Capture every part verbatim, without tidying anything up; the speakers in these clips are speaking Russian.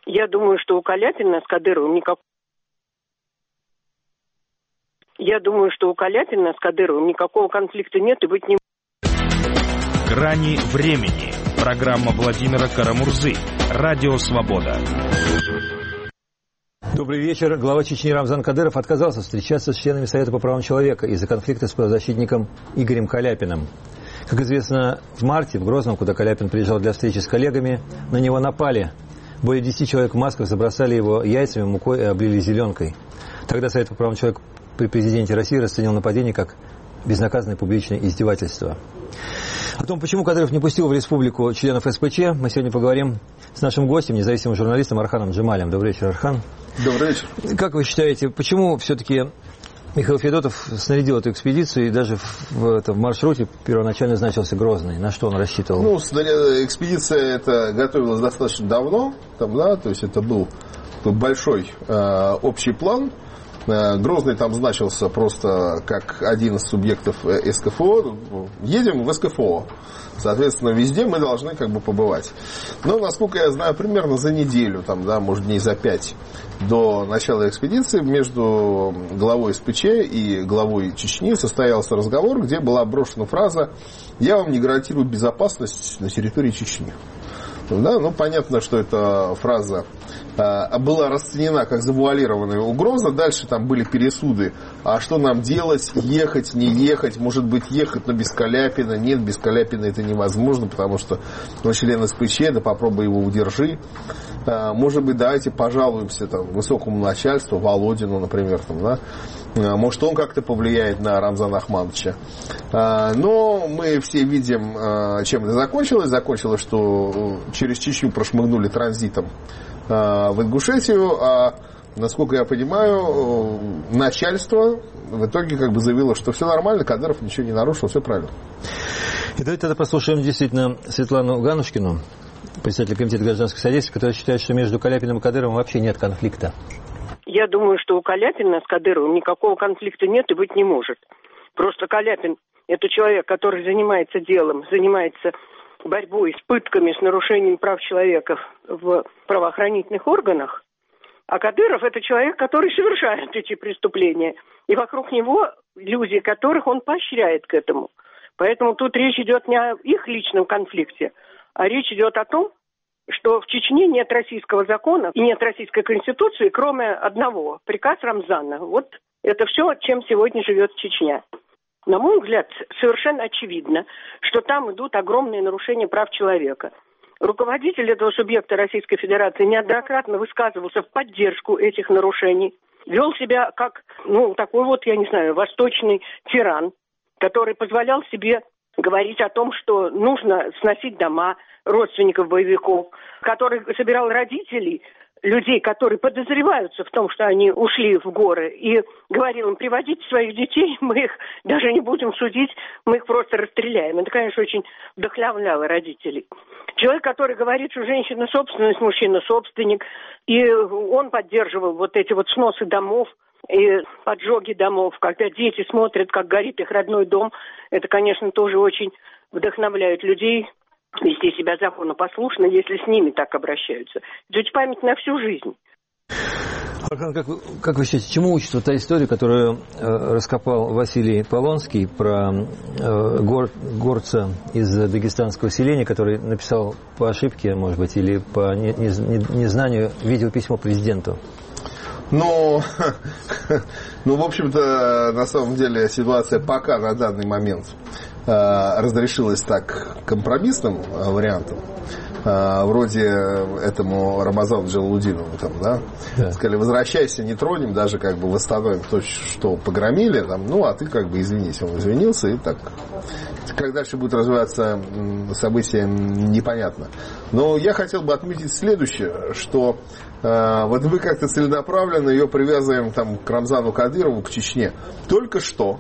Я думаю, что у Каляпина с Кадыровым никакого... Я думаю, что у Каляпина с Кадыровым никакого конфликта нет и быть не может. Грани времени. Программа Владимира Карамурзы. Радио Свобода. Добрый вечер. Глава Чечни Рамзан Кадыров отказался встречаться с членами Совета по правам человека из-за конфликта с правозащитником Игорем Каляпиным. Как известно, в марте в Грозном, куда Каляпин приезжал для встречи с коллегами, на него напали. Более десяти человек в масках забросали его яйцами, мукой и облили зеленкой. Тогда Совет по правам человека при президенте России расценил нападение как безнаказанное публичное издевательство. О том, почему Кадыров не пустил в республику членов эс пэ че, мы сегодня поговорим с нашим гостем, независимым журналистом Арханом Джемалем. Добрый вечер, Архан. Добрый вечер. Как вы считаете, почему все-таки Михаил Федотов снарядил эту экспедицию и даже в, это, в маршруте первоначально значился Грозный? На что он рассчитывал? Ну, экспедиция эта готовилась достаточно давно, там, да, то есть это был большой э, общий план. Грозный там значился просто как один из субъектов эс ка эф о. Едем в эс ка эф о. Соответственно, везде мы должны как бы побывать. Но, насколько я знаю, примерно за неделю, там, да, может, дней за пять до начала экспедиции между главой эс пэ че и главой Чечни состоялся разговор, где была брошена фраза «Я вам не гарантирую безопасность на территории Чечни». Да, ну, понятно, что эта фраза а, была расценена как завуалированная угроза. Дальше там были пересуды. А что нам делать? Ехать, не ехать? Может быть, ехать, но без Каляпина? Нет, без Каляпина это невозможно, потому что он член эс пэ че, да попробуй его удержи. А, может быть, давайте пожалуемся там, высокому начальству, Володину, например. Там, да? а, может, он как-то повлияет на Рамзана Ахматовича. А, но мы все видим, а, чем это закончилось. Закончилось, что через Чечню прошмыгнули транзитом а, в Ингушетию, а, насколько я понимаю, начальство в итоге как бы заявило, что все нормально, Кадыров ничего не нарушил, все правильно. И давайте тогда послушаем действительно Светлану Ганушкину, председателя комитета гражданского содействия, которая считает, что между Каляпиным и Кадыровым вообще нет конфликта. Я думаю, что у Каляпина с Кадыровым никакого конфликта нет и быть не может. Просто Каляпин – это человек, который занимается делом, занимается борьбой с пытками, с нарушением прав человека в правоохранительных органах. А Кадыров – это человек, который совершает эти преступления. И вокруг него люди, которых он поощряет к этому. Поэтому тут речь идет не о их личном конфликте, а речь идет о том, что в Чечне нет российского закона и нет российской конституции, кроме одного – приказ Рамзана. Вот это все, чем сегодня живет Чечня. На мой взгляд, совершенно очевидно, что там идут огромные нарушения прав человека. Руководитель этого субъекта Российской Федерации неоднократно высказывался в поддержку этих нарушений. Вел себя как, ну, такой вот, я не знаю, восточный тиран, который позволял себе говорить о том, что нужно сносить дома родственников боевиков, который собирал родителей, людей, которые подозреваются в том, что они ушли в горы, и говорил им: приводите своих детей, мы их даже не будем судить, мы их просто расстреляем. Это, конечно, очень вдохновляло родителей. Человек, который говорит, что женщина собственность, мужчина собственник, и он поддерживал вот эти вот сносы домов и поджоги домов, когда дети смотрят, как горит их родной дом, это, конечно, тоже очень вдохновляет людей вести себя законопослушно, если с ними так обращаются. Это ведь память на всю жизнь. Архан, как, как вы считаете, чему учит вот та история, которую э, раскопал Василий Полонский про э, гор, горца из дагестанского селения, который написал по ошибке, может быть, или по незнанию видеописьмо президенту? Ну, ну, в общем-то, на самом деле ситуация пока на данный момент э, разрешилась так компромиссным э, вариантом. Э, вроде этому Рамазану Джалалудинову там, да? Да. Сказали: возвращайся, не тронем, даже как бы восстановим то, что погромили, там, ну, а ты как бы извинись. Он извинился, и так. Как дальше будет развиваться события, непонятно. Но я хотел бы отметить следующее, что э, вот мы как-то целенаправленно ее привязываем там, к Рамзану Кадырову, к Чечне. Только что,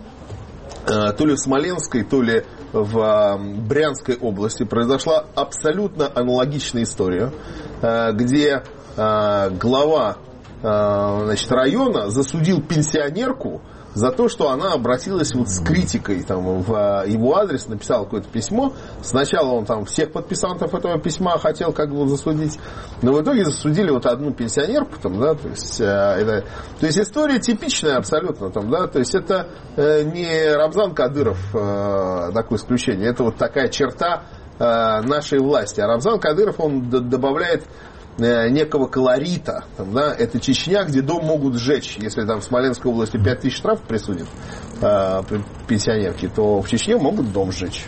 э, то ли в Смоленской, то ли в э, Брянской области произошла абсолютно аналогичная история, э, где э, глава э, значит, района засудил пенсионерку за то, что она обратилась вот с критикой там, в его адрес, написала какое-то письмо. Сначала он там всех подписантов этого письма хотел как бы засудить, но в итоге засудили вот одну пенсионерку. Там, да, то, есть, э, это, то есть история типичная абсолютно. Там, да, то есть это э, не Рамзан Кадыров э, такое исключение, это вот такая черта э, нашей власти. А Рамзан Кадыров, он д- добавляет некого колорита. Там, да, это Чечня, где дом могут сжечь. Если там в Смоленской области пять тысяч штрафов присудят э, пенсионерки, то в Чечне могут дом сжечь.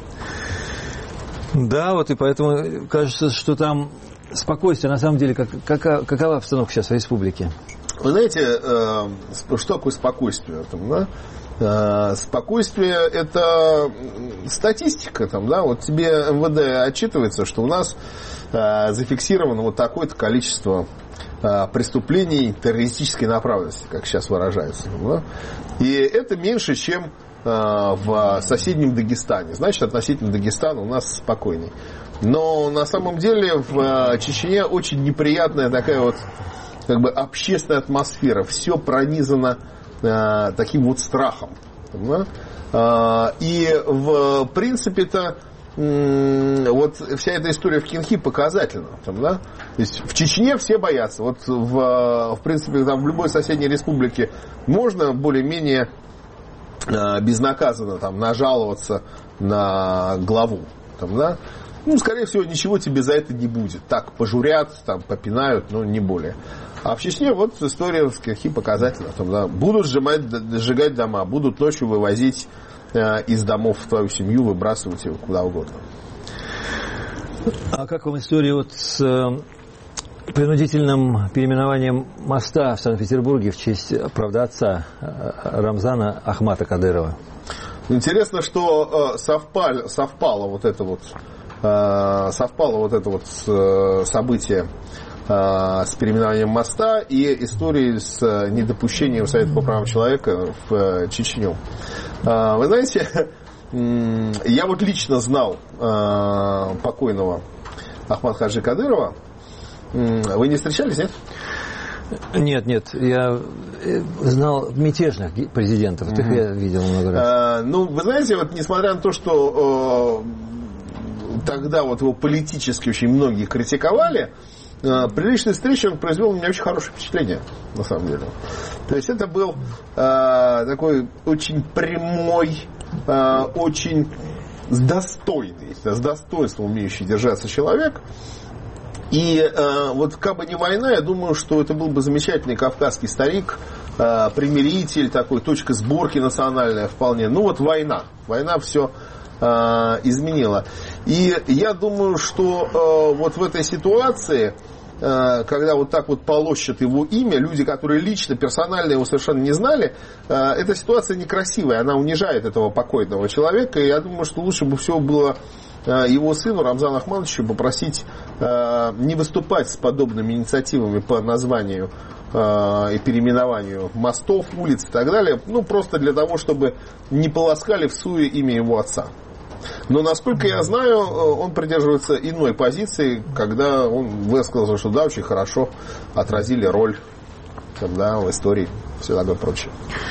Да, вот и поэтому кажется, что там спокойствие. На самом деле, как, какова, какова обстановка сейчас в республике? Вы знаете, э, что такое спокойствие? Там, да? э, спокойствие – это статистика. Там, да? Вот тебе эм вэ дэ отчитывается, что у нас зафиксировано вот такое-то количество а, преступлений террористической направленности, как сейчас выражается. Да? И это меньше, чем а, в соседнем Дагестане. Значит, относительно Дагестана у нас спокойней. Но на самом деле в а, Чечне очень неприятная такая вот как бы общественная атмосфера. Все пронизано а, таким вот страхом. Да? А, и в принципе-то вот вся эта история в Кинхи показательна. Там, да? То есть в Чечне все боятся. Вот в, в принципе, там, в любой соседней республике можно более-менее э, безнаказанно там, нажаловаться на главу. Там, да? Ну, скорее всего, ничего тебе за это не будет. Так, пожурят, там, попинают, но не более. А в Чечне вот история в Кинхи показательна. Там, да? Будут сжимать, сжигать дома, будут ночью вывозить из домов в твою семью, выбрасывать его куда угодно. А как вам история вот с принудительным переименованием моста в Санкт-Петербурге в честь, правда, отца Рамзана Ахмата Кадырова? Интересно, что совпало, совпало вот это вот совпало вот это вот событие с переименованием моста и истории с недопущением Совета по правам человека в Чечню. Вы знаете, я вот лично знал покойного Ахмата Хаджи Кадырова. Вы не встречались, нет? Нет, нет, я знал мятежных президентов, их я видел много раз. Ну, вы знаете, вот несмотря на то, что тогда вот его политически очень многие критиковали, при личной встрече он произвел на меня очень хорошее впечатление, на самом деле. То есть это был э, такой очень прямой, э, очень достойный, с достоинством умеющий держаться человек. И э, вот как бы не война, я думаю, что это был бы замечательный кавказский старик, э, примиритель, такой, точка сборки национальная вполне. Ну вот война. Война все э, изменила. И я думаю, что э, вот в этой ситуации, э, когда вот так вот полощут его имя, люди, которые лично, персонально его совершенно не знали, э, эта ситуация некрасивая, она унижает этого покойного человека. И я думаю, что лучше бы всего было э, его сыну Рамзану Ахматовичу попросить э, не выступать с подобными инициативами по названию и переименованию мостов, улиц и так далее, ну, просто для того, чтобы не полоскали в суе имя его отца. Но, насколько я знаю, он придерживается иной позиции, когда он высказал, что да, очень хорошо отразили роль да, в истории, все такое прочее.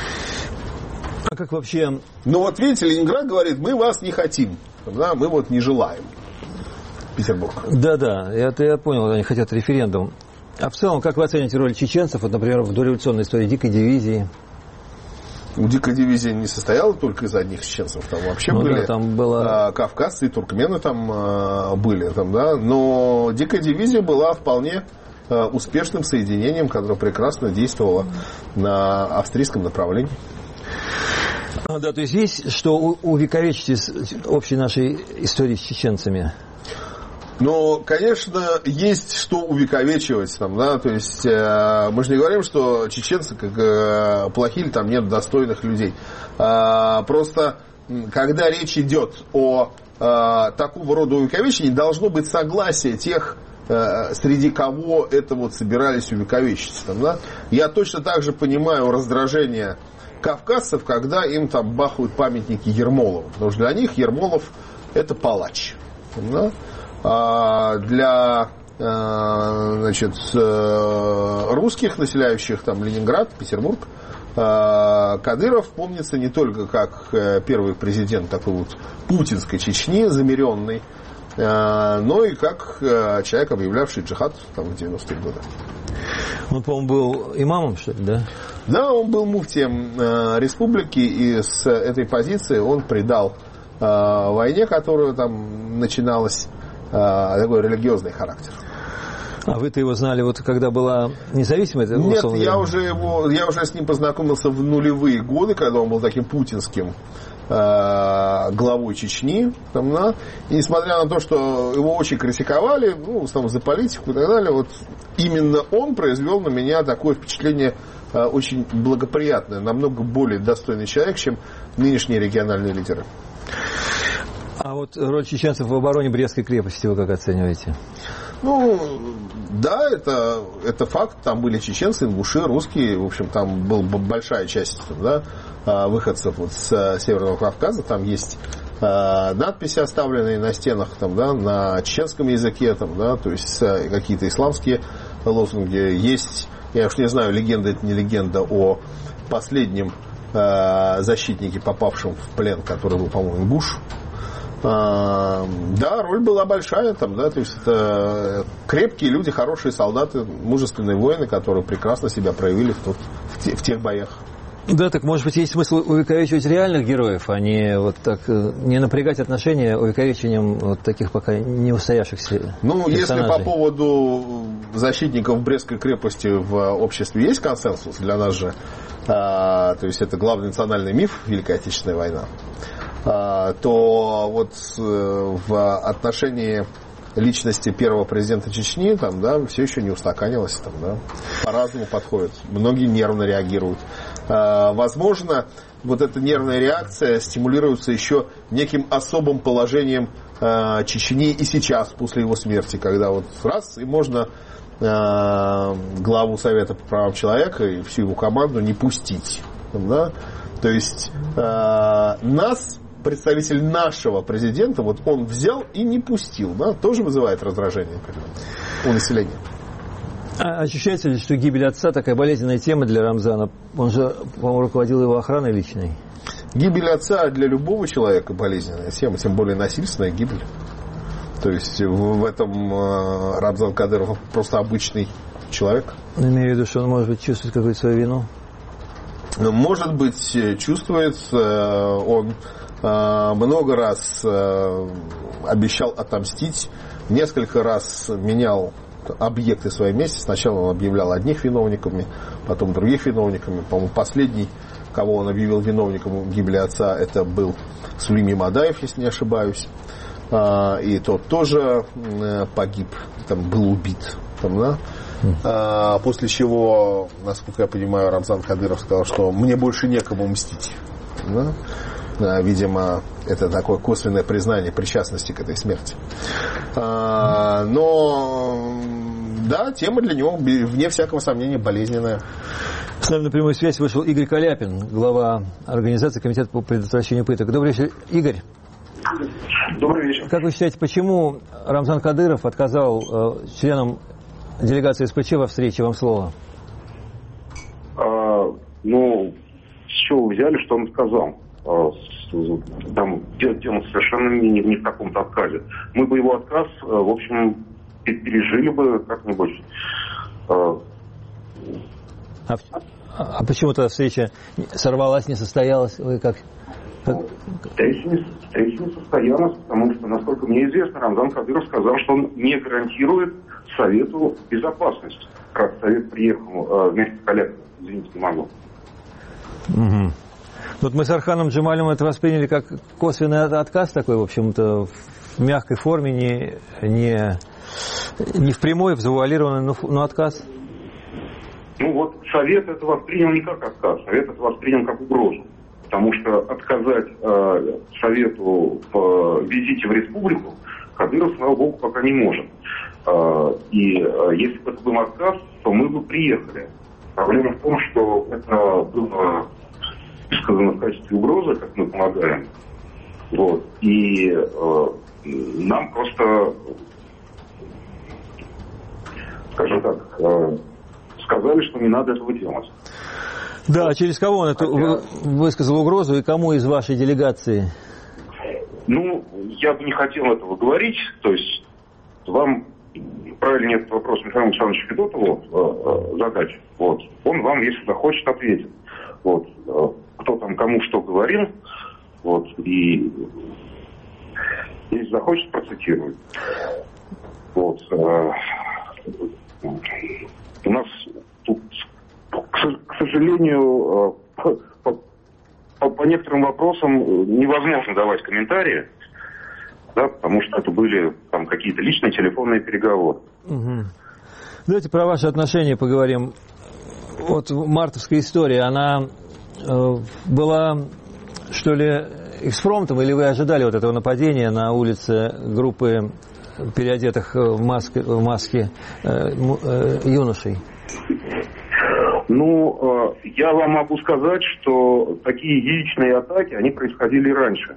А как вообще... Ну, вот видите, Ленинград говорит, мы вас не хотим, да, мы вот не желаем Петербург. Да-да, это я понял, они хотят референдум. А в целом, как вы оцените роль чеченцев, вот, например, в дореволюционной истории дикой дивизии? Ну, дикая дивизия не состояла только из одних чеченцев. Там вообще ну, были да, там было... кавказцы и туркмены там были. Там, да? Но дикая дивизия была вполне успешным соединением, которое прекрасно действовало на австрийском направлении. А, да, то есть есть что увековечить общей нашей истории с чеченцами? Но, конечно, есть что увековечивать там, да, то есть э, мы же не говорим, что чеченцы как э, плохие, там нет достойных людей. Э, просто, когда речь идет о э, такого рода увековечении, должно быть согласие тех, э, среди кого это вот собирались увековечить. Там, да. Я точно так же понимаю раздражение кавказцев, когда им там бахают памятники Ермолову, потому что для них Ермолов это палач. Там, да. Для значит, русских, населяющих там Ленинград, Петербург, Кадыров помнится не только как первый президент такой вот путинской Чечни, замеренный, но и как человек, объявлявший джихад там, в девяностые годы. Он, по-моему, был имамом, что ли, да? Да, он был муфтием республики, и с этой позиции он придал войне, которая там начиналась, такой религиозный характер. А вы-то его знали, вот когда была независимая? Нет, я уже, его, я уже с ним познакомился в нулевые годы, когда он был таким путинским э, главой Чечни. Там, да, и несмотря на то, что его очень критиковали, ну, в основном за политику и так далее, вот именно он произвел на меня такое впечатление э, очень благоприятное, намного более достойный человек, чем нынешние региональные лидеры. А вот роль чеченцев в обороне Брестской крепости вы как оцениваете? Ну, да, это, это факт. Там были чеченцы, ингуши, русские. В общем, там была большая часть, да, выходцев вот с Северного Кавказа. Там есть надписи, оставленные на стенах там, да, на чеченском языке, там, да, то есть какие-то исламские лозунги. Есть, я уж не знаю, легенда это не легенда, о последнем защитнике, попавшем в плен, который был, по-моему, ингуш. Да, роль была большая там, да, то есть это крепкие люди, хорошие солдаты, мужественные воины, которые прекрасно себя проявили в, тот, в, те, в тех боях. Да, так может быть есть смысл увековечивать реальных героев, а не вот так не напрягать отношения увековечением вот таких пока не устоявшихся Ну, персонажей. Если по поводу защитников Брестской крепости в обществе есть консенсус, для нас же, а, то есть это главный национальный миф Великая Отечественная война, то вот в отношении личности первого президента Чечни там, да, все еще не устаканилось, там, да, по-разному подходят, многие нервно реагируют. Возможно, вот эта нервная реакция стимулируется еще неким особым положением Чечни и сейчас, после его смерти, когда вот раз, и можно главу Совета по правам человека и всю его команду не пустить. Там, да? То есть нас, представитель нашего президента, вот он взял и не пустил, да, тоже вызывает раздражение у населения. А ощущается ли, что гибель отца такая болезненная тема для Рамзана? Он же, по-моему, руководил его охраной личной. Гибель отца для любого человека болезненная тема, тем более насильственная гибель. То есть в этом Рамзан Кадыров просто обычный человек. Имею в виду, что он, может быть, чувствует какую-то свою вину? Может быть, чувствует. Он много раз обещал отомстить, несколько раз менял объекты своей мести. Сначала он объявлял одних виновниками, потом других виновниками. По-моему, последний, кого он объявил виновником гибели отца, это был Сулейми Мадаев, если не ошибаюсь. И тот тоже погиб, там, был убит. Там, да? А, после чего, насколько я понимаю, Рамзан Кадыров сказал, что мне больше некому мстить. Да? А, видимо, это такое косвенное признание причастности к этой смерти. А, но, да, тема для него, вне всякого сомнения, болезненная. С нами на прямую связь вышел Игорь Каляпин, глава организации Комитета по предотвращению пыток. Добрый вечер, Игорь. Добрый вечер. Как вы считаете, почему Рамзан Кадыров отказал э, членам делегации СПЧ во встрече? Вам слово. А, ну, с чего вы взяли, что он сказал? А, с, там дело совершенно не, не в каком-то отказе. Мы бы его отказ, в общем, пережили бы как-нибудь. А, а, а почему тогда встреча сорвалась, не состоялась? Вы как? как... Встреча не, встреча не состоялась, потому что, насколько мне известно, Рамзан Кадыров сказал, что он не гарантирует Совету безопасности. Как раз Совет приехал э, вместе с Каляпиным. Извините, не могу. Угу. Вот мы с Арханом Джемалем это восприняли как косвенный отказ такой, в общем-то, в мягкой форме, не, не, не в прямой, в завуалированный, но, но отказ. Ну вот Совет это воспринял не как отказ, Совет это воспринял как угрозу. Потому что отказать э, Совету в визите в республику Кадыров, слава богу, пока не может. Э, и э, если бы это был отказ, то мы бы приехали. Проблема в том, что это было сказано в качестве угрозы, как мы помогаем. Вот. И э, нам просто, скажем так, э, сказали, что не надо этого делать. Да, а через кого он эту Хотя... высказал угрозу и кому из вашей делегации? Ну, я бы не хотел этого говорить, то есть вам правильнее этот вопрос Михаилу Александровичу Федотову э, э, задать. Вот. Он вам, если захочет, ответит. Вот. Э, кто там кому что говорил, вот, и если захочет, процитирует. Вот. Э, у нас тут, к сожалению, э, по, по, по некоторым вопросам невозможно давать комментарии, да, потому что это были там какие-то личные телефонные переговоры. Угу. Давайте про ваши отношения поговорим. Вот мартовская история, она э, была, что ли, экспромтом, или вы ожидали вот этого нападения на улице группы переодетых в маске, в маске э, э, юношей? Ну, э, я вам могу сказать, что такие яичные атаки, они происходили раньше.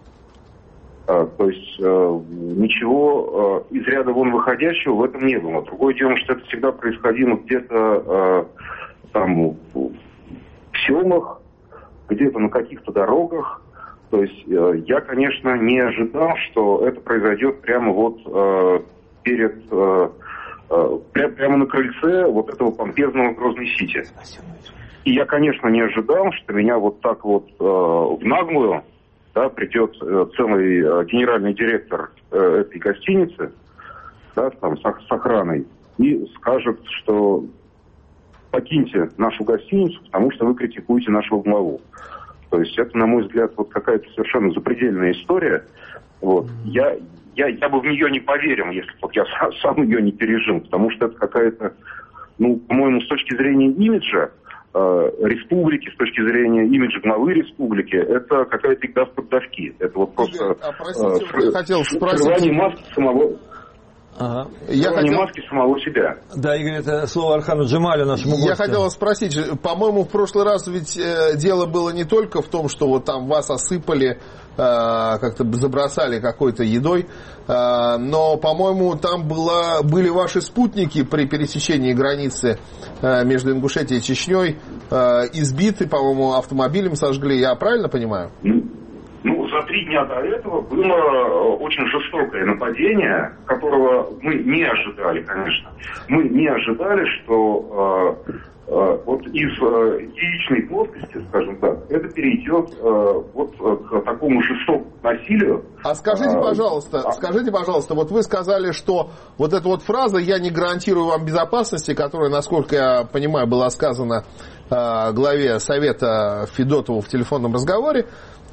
Э, то есть э, ничего э, из ряда вон выходящего в этом не было. Другое дело, что это всегда происходило где-то э, там в селах, где-то на каких-то дорогах. То есть э, я, конечно, не ожидал, что это произойдет прямо вот э, перед... Э, прямо на крыльце вот этого помпезного Грозный-Сити. И я, конечно, не ожидал, что меня вот так вот э, в наглую, да, придет э, целый э, генеральный директор э, этой гостиницы, да, там, с, с охраной, и скажет, что покиньте нашу гостиницу, потому что вы критикуете нашего главу. То есть это, на мой взгляд, вот какая-то совершенно запредельная история. Вот. Я... Я, я бы в нее не поверил, если бы вот я сам, сам ее не пережил, потому что это какая-то, ну, по-моему, с точки зрения имиджа э, республики, с точки зрения имиджа главы республики, это какая-то игра в поддавки. Это вот просто Игорь, а простите, э, я хотел спросить... срывание маски самого... Ага. Я хотел... маски самого себя. Да, Игорь, это слово Архану Джемалю, нашему гостю. Я хотел вас спросить, по-моему, в прошлый раз ведь э, дело было не только в том, что вот там вас осыпали, э, как-то забросали какой-то едой, э, но, по-моему, там была, были ваши спутники при пересечении границы э, между Ингушетией и Чечней, э, избиты, по-моему, автомобилем сожгли. Я правильно понимаю? Ну, за три дня до этого было очень жестокое нападение, которого мы не ожидали, конечно. Мы не ожидали, что э, э, вот из э, яичной плоскости, скажем так, это перейдет э, вот к такому жестокому насилию. А скажите, пожалуйста, а... скажите, пожалуйста, вот вы сказали, что вот эта вот фраза «я не гарантирую вам безопасности», которая, насколько я понимаю, была сказана э, главе Совета Федотову в телефонном разговоре,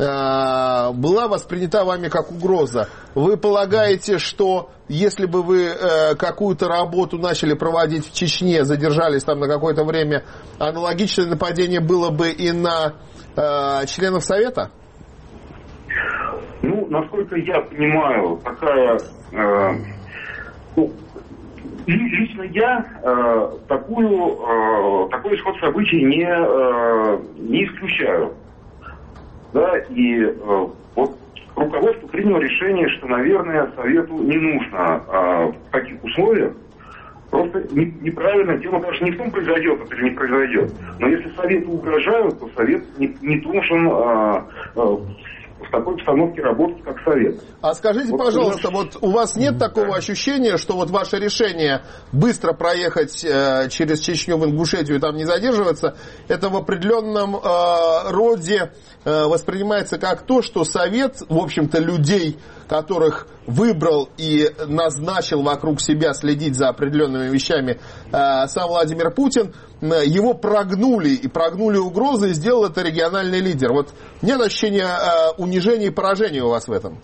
была воспринята вами как угроза. Вы полагаете, что если бы вы э, какую-то работу начали проводить в Чечне, задержались там на какое-то время, аналогичное нападение было бы и на э, членов Совета? Ну, насколько я понимаю, такая... Э, ну, лично я э, такую, э, такой исход событий не, э, не исключаю. Да, и э, вот руководство приняло решение, что, наверное, Совету не нужно э, в таких условиях. Просто не, неправильно, дело, конечно, не в том, произойдет это или не произойдет. Но если Совету угрожают, то Совет не, не должен э, э, в такой обстановке работать, как Совет. А скажите, вот, пожалуйста, вот у вас нет такого ощущения, что вот ваше решение быстро проехать э, через Чечню в Ингушетию и там не задерживаться, это в определенном э, роде э, воспринимается как то, что Совет, в общем-то, людей, которых выбрал и назначил вокруг себя следить за определенными вещами э, сам Владимир Путин, э, его прогнули и прогнули угрозы, и сделал это региональный лидер. Вот нет ощущения э, унижения и поражения у вас в этом?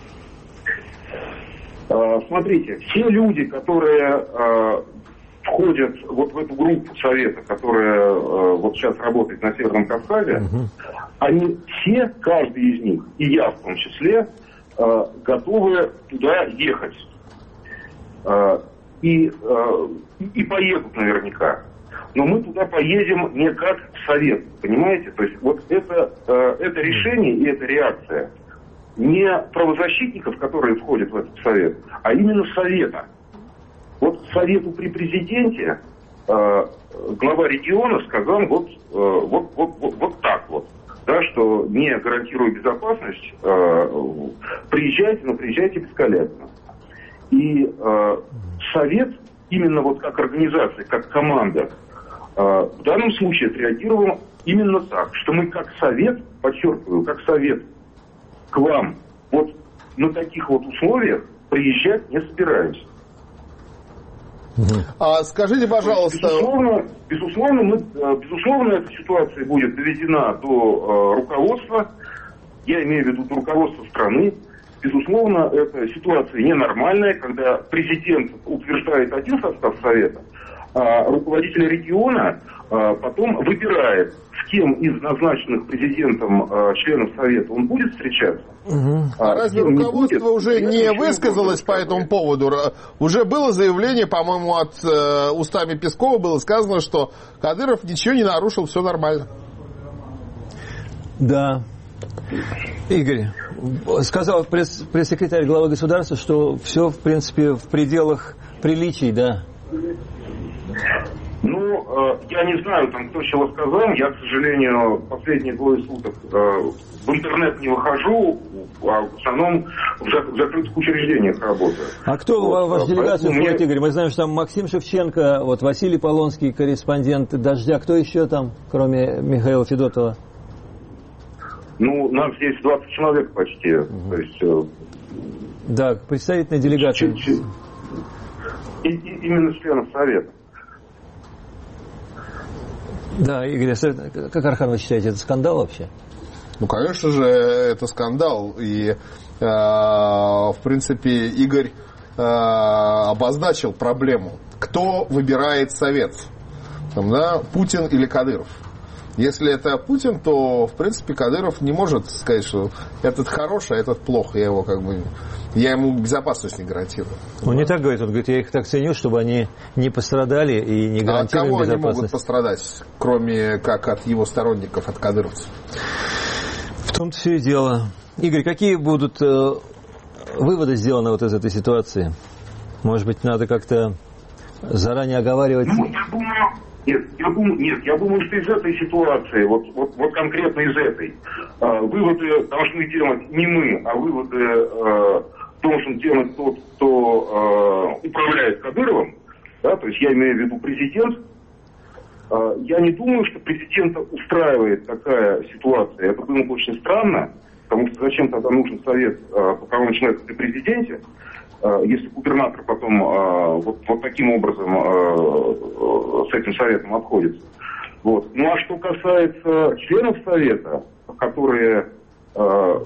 Смотрите, все люди, которые э, входят вот в эту группу Совета, которая э, вот сейчас работает на Северном Кавказе, угу. они все, каждый из них, и я в том числе, э, готовы туда ехать. Э, и, э, и поедут наверняка. Но мы туда поедем не как Совет, понимаете? То есть вот это, э, это решение и эта реакция не правозащитников, которые входят в этот Совет, а именно Совета. Вот Совету при президенте глава региона сказал вот, вот, вот, вот, вот так вот, да, что не гарантируя безопасность, приезжайте, но приезжайте без Каляпина. И Совет, именно вот как организация, как команда, в данном случае отреагировал именно так, что мы как Совет, подчеркиваю, как Совет к вам вот на таких вот условиях приезжать не собираемся. А скажите, пожалуйста... Безусловно, безусловно, мы, безусловно, эта ситуация будет доведена до э, руководства, я имею в виду до руководства страны. Безусловно, эта ситуация ненормальная, когда президент утверждает один состав Совета, а руководитель региона а, потом выбирает, с кем из назначенных президентом а, членов Совета он будет встречаться. Угу. А, а разве руководство будет, уже не высказалось по этому поводу? Уже было заявление, по-моему, от э, устами Пескова было сказано, что Кадыров ничего не нарушил, все нормально. Да. Игорь, сказал пресс- пресс-секретарь главы государства, что все, в принципе, в пределах приличий, да? Ну, э, я не знаю, там, кто чего сказал. Я, к сожалению, последние двое суток э, в интернет не выхожу, а в основном в, зак- в закрытых учреждениях работаю. А кто вот, ваша делегация входит, мне... Игорь? Мы знаем, что там Максим Шевченко, вот Василий Полонский, корреспондент «Дождя». Кто еще там, кроме Михаила Федотова? Ну, нас здесь двадцать человек почти. Угу. То есть, э... Да, представительная делегация. Ч- ч- и, и, именно членов Совета. Да, Игорь, как, Архан, вы считаете, это скандал вообще? Ну, конечно же, это скандал. И, э, в принципе, Игорь э, обозначил проблему. Кто выбирает Совет? Там, да, Путин или Кадыров? Если это Путин, то, в принципе, Кадыров не может сказать, что этот хороший, а этот плох. Я его как бы... Я ему безопасность не гарантирую. Он не так говорит. Он говорит, я их так ценю, чтобы они не пострадали и не гарантирую безопасность. А от кого они могут пострадать, кроме как от его сторонников, от кадыровцев? В том-то все и дело. Игорь, какие будут э, выводы сделаны вот из этой ситуации? Может быть, надо как-то заранее оговаривать... Ну, я думаю... Нет, я думаю, нет, я думаю, что из этой ситуации, вот, вот, вот конкретно из этой, э, выводы должны делать не мы, а выводы э, должен делать тот, кто э, управляет Кадыровым, да, то есть я имею в виду президент. Э, я не думаю, что президента устраивает такая ситуация. Это было бы очень странно, потому что зачем тогда нужен совет э, по правам человека при президенте, если губернатор потом э, вот, вот таким образом э, с этим советом обходится. Вот. Ну а что касается членов совета, которые э,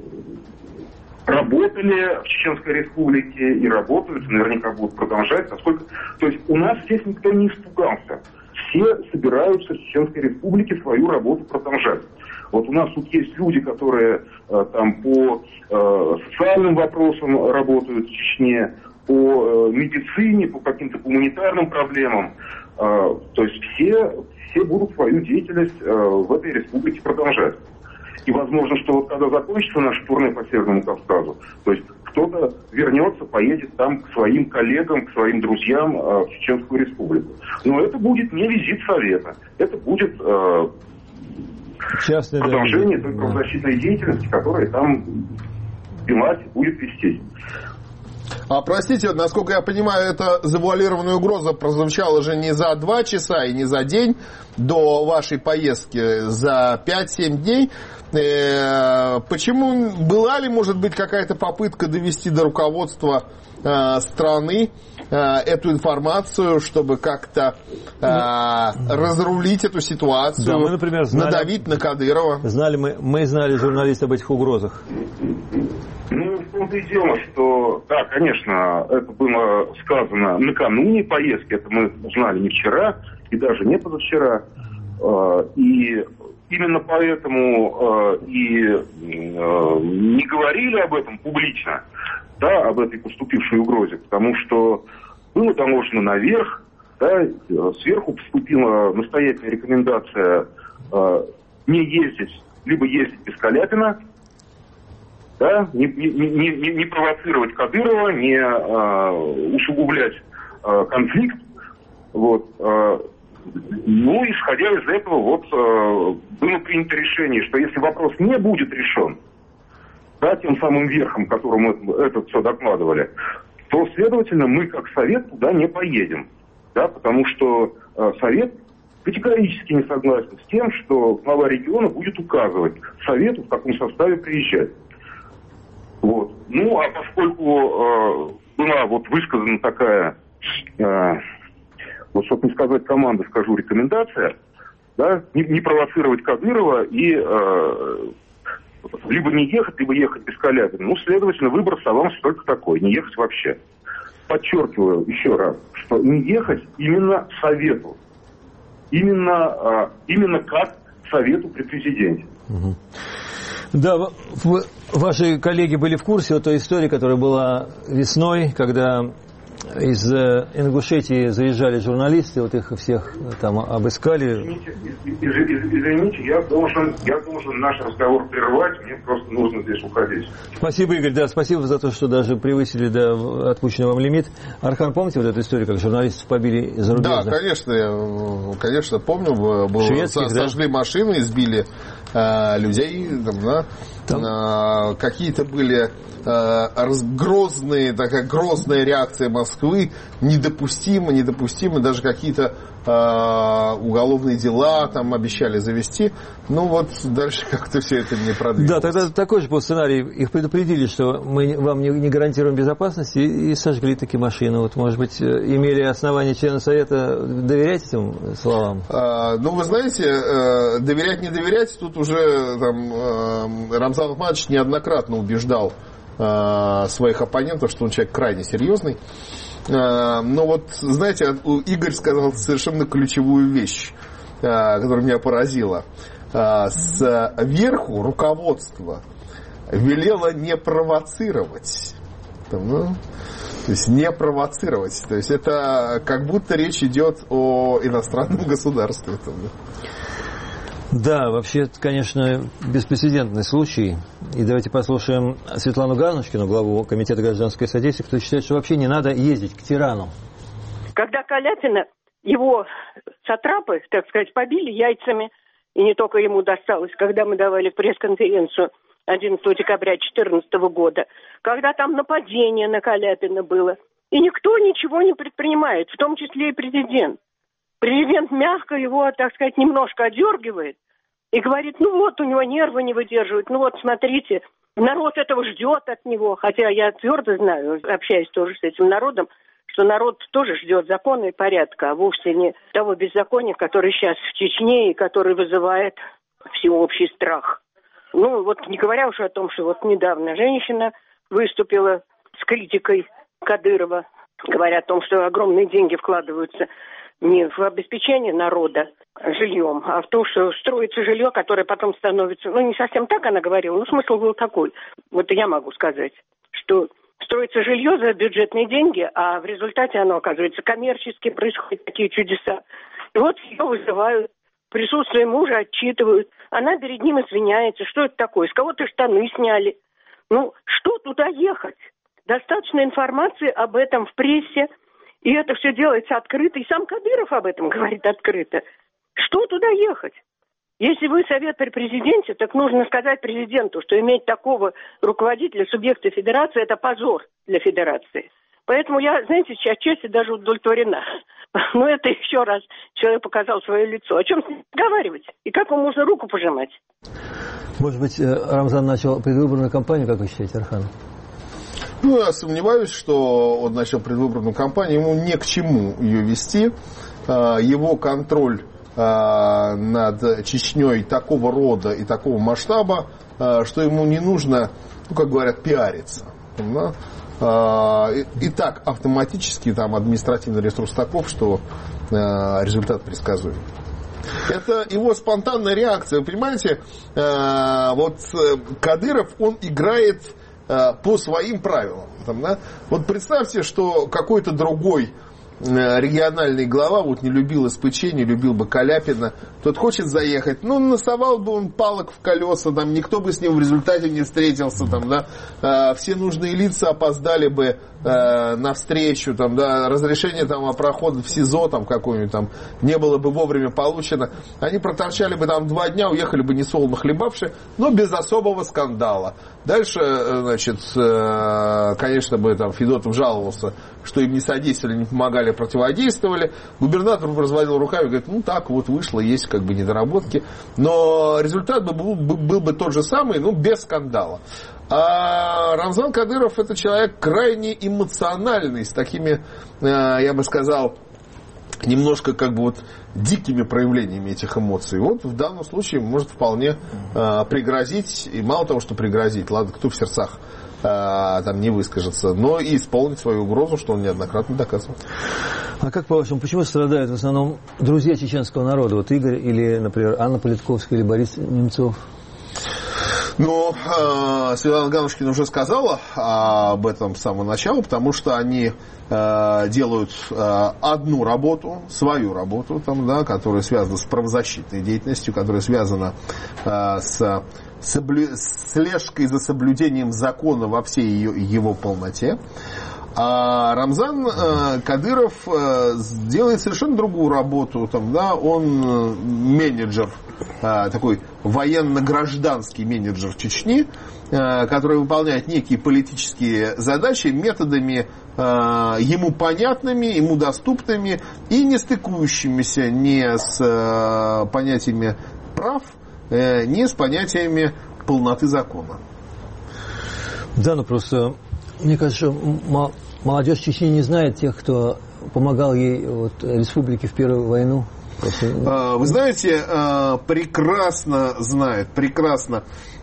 работали в Чеченской Республике и работают, наверняка будут продолжать, насколько... То есть у нас здесь никто не испугался. Все собираются в Чеченской Республике свою работу продолжать. Вот у нас тут есть люди, которые э, там по э, социальным вопросам работают в Чечне, по э, медицине, по каким-то гуманитарным проблемам. Э, то есть все, все будут свою деятельность э, в этой республике продолжать. И возможно, что вот когда закончится наше турне по Северному Кавказу, то есть кто-то вернется, поедет там к своим коллегам, к своим друзьям э, в Чеченскую Республику. Но это будет не визит Совета, это будет... Э, Частный, продолжение да, той правозащитной деятельности, которая там велась и будет вестись. А простите, насколько я понимаю, эта завуалированная угроза прозвучала же не за два часа и не за день до вашей поездки, за пять-семь дней. Э, почему, была ли, может быть, какая-то попытка довести до руководства э, страны э, эту информацию, чтобы как-то э, разрулить эту ситуацию, да, мы, например, знали, надавить на Кадырова? Знали мы, мы знали, журналисты, об этих угрозах. Ну, в том-то и дело, что, да, конечно, это было сказано накануне поездки, это мы узнали не вчера и даже не позавчера. И именно поэтому и не говорили об этом публично, да, об этой поступившей угрозе, потому что было доложено наверх, да, сверху поступила настоятельная рекомендация не ездить, либо ездить без Каляпина, да, не, не, не, не провоцировать Кадырова, не э, усугублять э, конфликт. Вот. Ну, исходя из этого, вот было принято решение, что если вопрос не будет решен, да, тем самым верхом, которому это, это все докладывали, то, следовательно, мы как Совет туда не поедем. Да, потому что э, Совет категорически не согласен с тем, что глава региона будет указывать Совету, в каком составе приезжать. Вот. Ну, а поскольку э, была вот высказана такая, э, вот чтобы не сказать команда, скажу рекомендация, да, не, не провоцировать Кадырова и э, либо не ехать, либо ехать без Калябина. Ну, следовательно, выбор оставался только такой, не ехать вообще. Подчеркиваю еще раз, что не ехать именно Совету. Именно, а, именно как Совету при президенте. Угу. Да, в, ваши коллеги были в курсе вот той истории, которая была весной, когда из Ингушетии заезжали журналисты, вот их всех там обыскали. Извините, из, из, извините я, должен, я должен наш разговор прервать, мне просто нужно здесь уходить. Спасибо, Игорь, да, спасибо за то, что даже превысили да, отпущенный вам лимит. Архан, помните вот эту историю, как журналистов побили зарубежных? Да, конечно, я, конечно, помню. Был, Шведских, сожгли да? машины, избили э, людей, там, да, там... Э, какие-то были э, грозные, такая грозная реакция Москвы, недопустимо, недопустимо, даже какие-то э, уголовные дела там обещали завести. Ну вот дальше как-то все это не продвинулось. Да, тогда такой же был сценарий. Их предупредили, что мы вам не, не гарантируем безопасности, и, и сожгли такие машины. Вот, может быть, имели основания члены Совета доверять этим словам? А, ну, вы знаете, доверять, не доверять, тут уже там, Рамзан Ахматович неоднократно убеждал своих оппонентов, что он человек крайне серьезный. Но вот, знаете, Игорь сказал совершенно ключевую вещь, которая меня поразила. Сверху руководство велело не провоцировать. Ну, то есть не провоцировать. То есть это как будто речь идет о иностранном государстве. Да, вообще, это, конечно, беспрецедентный случай. И давайте послушаем Светлану Ганушкину, главу Комитета гражданской содействия, кто считает, что вообще не надо ездить к тирану. Когда Каляпина, его сатрапы, так сказать, побили яйцами, и не только ему досталось, когда мы давали пресс-конференцию одиннадцатого декабря две тысячи четырнадцатого года, когда там нападение на Каляпина было, и никто ничего не предпринимает, в том числе и президент. Президент мягко его, так сказать, немножко одергивает и говорит, ну вот, у него нервы не выдерживают, ну вот, смотрите, народ этого ждет от него, хотя я твердо знаю, общаюсь тоже с этим народом, что народ тоже ждет закона и порядка, а вовсе не того беззакония, который сейчас в Чечне и который вызывает всеобщий страх. Ну, вот не говоря уж о том, что вот недавно женщина выступила с критикой Кадырова, говоря о том, что огромные деньги вкладываются не в обеспечение народа жильем, а в то, что строится жилье, которое потом становится... Ну, не совсем так она говорила, но смысл был такой. Вот я могу сказать, что строится жилье за бюджетные деньги, а в результате оно, оказывается, коммерчески, происходят такие чудеса. И вот ее вызывают, в присутствии мужа отчитывают. Она перед ним извиняется. Что это такое? С кого-то штаны сняли. Ну, что туда ехать? Достаточно информации об этом в прессе. И это все делается открыто. И сам Кадыров об этом говорит открыто. Что туда ехать? Если вы совет при президенте, так нужно сказать президенту, что иметь такого руководителя субъекта федерации – это позор для федерации. Поэтому я, знаете, отчасти даже удовлетворена. Но это еще раз человек показал свое лицо. О чем с ним разговаривать? И как ему можно руку пожимать? Может быть, Рамзан начал предвыборную кампанию, как вы считаете, Архан? Ну, я сомневаюсь, что он начал предвыборную кампанию. Ему не к чему ее вести. Его контроль над Чечней такого рода и такого масштаба, что ему не нужно, ну, как говорят, пиариться. И так автоматически там административный ресурс таков, что результат предсказуем. Это его спонтанная реакция. Вы понимаете, вот Кадыров, он играет по своим правилам. Там, да? Вот представьте, что какой-то другой региональный глава вот не любил СПЧ, не любил бы Каляпина, тот хочет заехать, ну, насовал бы он палок в колеса, там, никто бы с ним в результате не встретился, там, да, а, все нужные лица опоздали бы а, навстречу, там, да, разрешение там, о проходе в СИЗО там, какое-нибудь там не было бы вовремя получено, они проторчали бы там два дня, уехали бы несолоно хлебавши, но без особого скандала. Дальше, значит, конечно бы там Федотов жаловался, что им не содействовали, не помогали, противодействовали. Губернатор разводил руками и говорит, ну так вот вышло, есть как бы недоработки. Но результат был, был бы тот же самый, но без скандала. А Рамзан Кадыров это человек крайне эмоциональный, с такими, я бы сказал, немножко как бы вот дикими проявлениями этих эмоций. Вот в данном случае может вполне э, пригрозить, и мало того, что пригрозить, ладно, кто в сердцах э, там не выскажется, но и исполнить свою угрозу, что он неоднократно доказывал. А как по-вашему, почему страдают в основном друзья чеченского народа? Вот Игорь или, например, Анна Политковская или Борис Немцов? Ну, э, Светлана Ганушкина уже сказала об этом с самого начала, потому что они э, делают э, одну работу, свою работу, там, да, которая связана с правозащитной деятельностью, которая связана э, с соблю... слежкой за соблюдением закона во всей ее, его полноте. А Рамзан э, Кадыров э, делает совершенно другую работу. Там, да, он э, менеджер, э, такой военно-гражданский менеджер Чечни, э, который выполняет некие политические задачи методами э, ему понятными, ему доступными и не стыкующимися ни с э, понятиями прав, э, ни с понятиями полноты закона. Да, ну просто, мне кажется, что молодежь Чечни не знает тех, кто помогал ей, вот, республике в Первую войну. Вы знаете, прекрасно знает, прекрасно.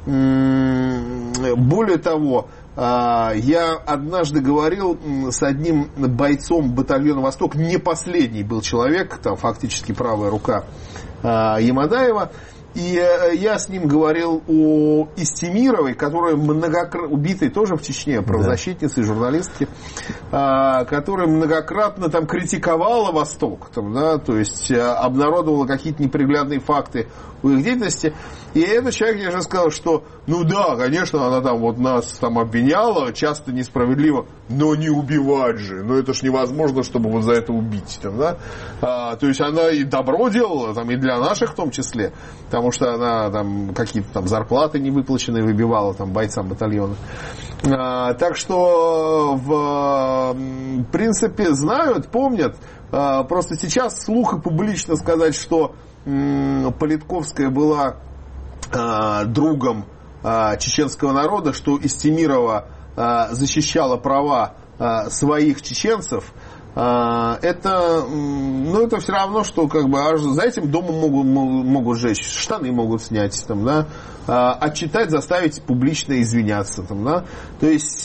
Более того, я однажды говорил с одним бойцом батальона «Восток», не последний был человек, там фактически правая рука Ямадаева. И я с ним говорил о Истемировой, которая многократно, убитой тоже в Чечне, правозащитницы, журналистки, которая многократно там критиковала Восток, там, да, то есть обнародовала какие-то неприглядные факты в их деятельности. И этот человек, я же сказал, что, ну да, конечно, она там вот нас там обвиняла, часто несправедливо, но не убивать же, ну это ж невозможно, чтобы вот за это убить, там, да. А, то есть она и добро делала, там, и для наших в том числе, потому что она там какие-то там зарплаты невыплаченные выбивала там бойцам батальона. А, так что в, в принципе знают, помнят. А, просто сейчас слух и публично сказать, что м, Политковская была а, другом а, чеченского народа, что Истемирова а, защищала права а, своих чеченцев. Это, ну, это все равно, что как бы, аж за этим домом могут, могут сжечь, штаны могут снять, там, да, отчитать, заставить публично извиняться. Там, да. То есть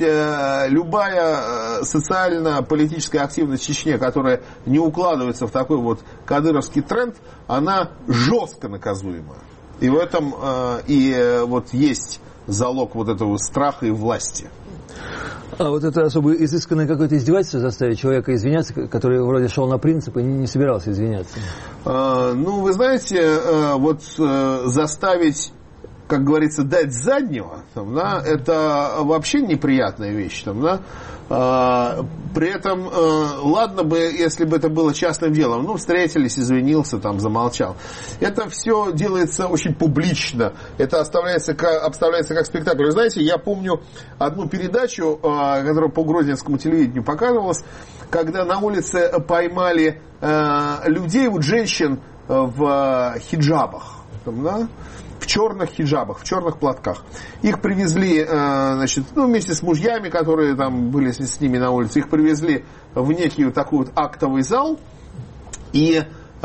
любая социально-политическая активность в Чечне, которая не укладывается в такой вот кадыровский тренд, она жестко наказуема. И в этом и вот есть залог вот этого страха и власти. А вот это особо изысканное какое-то издевательство заставить человека извиняться, который вроде шел на принцип и не собирался извиняться? А, ну, вы знаете, вот заставить, как говорится, дать заднего, там, да, это вообще неприятная вещь. Там, да. а, при этом, а, ладно бы, если бы это было частным делом, ну, встретились, извинился, там, замолчал. Это все делается очень публично, это оставляется как, обставляется как спектакль. Вы знаете, я помню одну передачу, а, которая по грузинскому телевидению показывалась, когда на улице поймали а, людей, вот женщин в хиджабах, там, да, в черных хиджабах, в черных платках. Их привезли, значит, ну, вместе с мужьями, которые там были с, с ними на улице, их привезли в некий вот такой вот актовый зал. И э,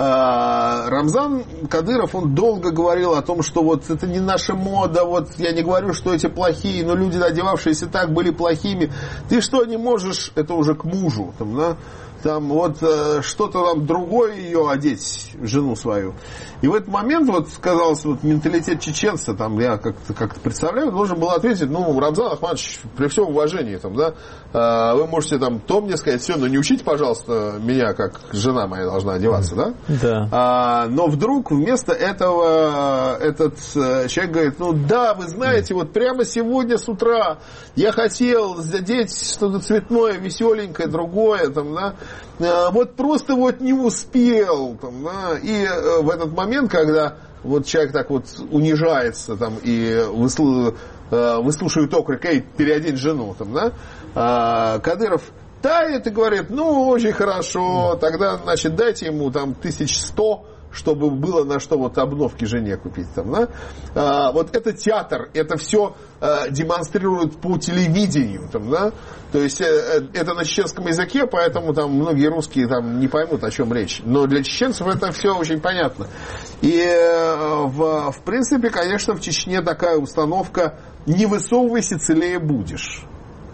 Рамзан Кадыров, он долго говорил о том, что вот это не наша мода, вот я не говорю, что эти плохие, но люди, одевавшиеся так, были плохими. Ты что, не можешь, это уже к мужу, там, да? там вот э, что-то там другое ее одеть, жену свою. И в этот момент, вот, казалось, вот менталитет чеченца, там, я как-то, как-то представляю, должен был ответить, ну, Рамзан Ахматович, при всем уважении, там, да, э, вы можете там то мне сказать, все, но не учите, пожалуйста, меня, как жена моя должна одеваться, да? Да. А, но вдруг вместо этого этот э, человек говорит, ну, да, вы знаете, вот прямо сегодня с утра я хотел задеть что-то цветное, веселенькое, другое, там, да, э, вот просто вот не успел, там, да, и э, в этот момент, когда вот человек так вот унижается там, и выслу, э, выслушивает окрик, эй, переодеть жену, там, да, а Кадыров тает и говорит, ну, очень хорошо, тогда, значит, дайте ему там тысяч сто, чтобы было на что вот обновки жене купить. Там, да? а, вот это театр, это все а, демонстрируют по телевидению. Там, да? То есть э, это на чеченском языке, поэтому там многие русские там не поймут, о чем речь. Но для чеченцев это все очень понятно. И э, в, в принципе, конечно, в Чечне такая установка «не высовывайся, целее будешь».